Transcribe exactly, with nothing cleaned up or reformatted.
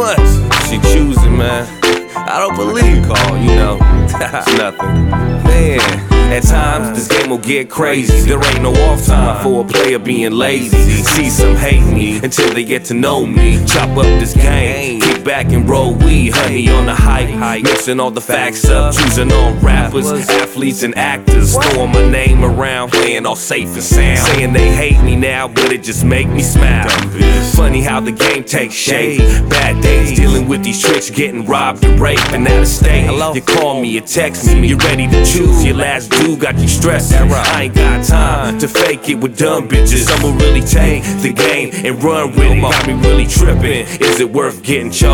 much. She choosing, man. I don't believe call, you know. It's nothing. Man, at times this game will get crazy. There ain't no off time for a player being lazy. See some hate me until they get to know me. Chop up this game, kick back and roll weed. Honey on the hype, mixing all the facts up. Choosing on rappers, athletes and actors. Throwing my name around, playing all safe and sound. Saying they hate me now, but it just make me smile. Funny how the game takes shape. Bad days dealing with these tricks, getting robbed and raped and out of state. You call me, you text me, you ready to choose. Your last dude got you stressed. I ain't got time to fake it with dumb bitches. Some will really take the game and run with it. Got me really tripping. Is it worth getting choked?